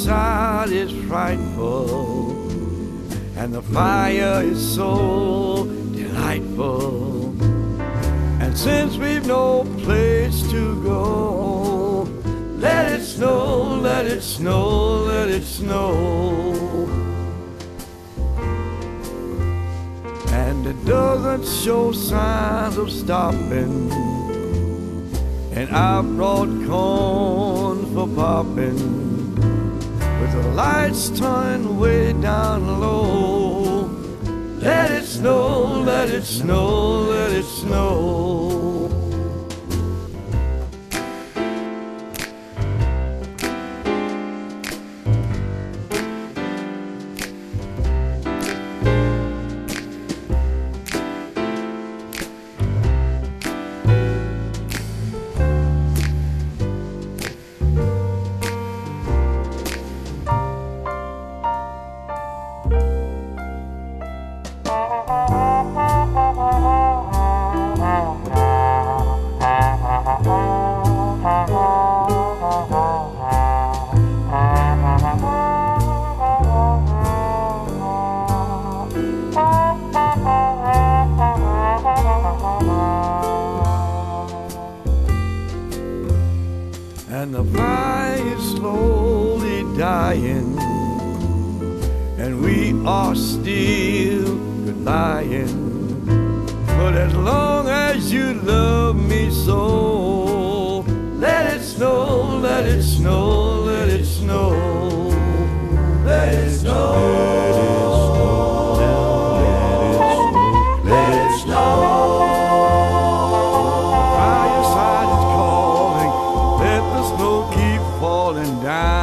outside is frightful, and the fire is so delightful. And since we've no place to go, let it snow, let it snow, let it snow. And it doesn't show signs of stopping, and I brought corn for popping, with the lights turned way down low. Let it snow, let it snow, let it snow. And the fire is slowly dying, and we are still goodbying. But as long as you love me so, let it snow, let it snow, let it snow. Let it snow, let it snow. Fireside is calling, let the snow keep falling down.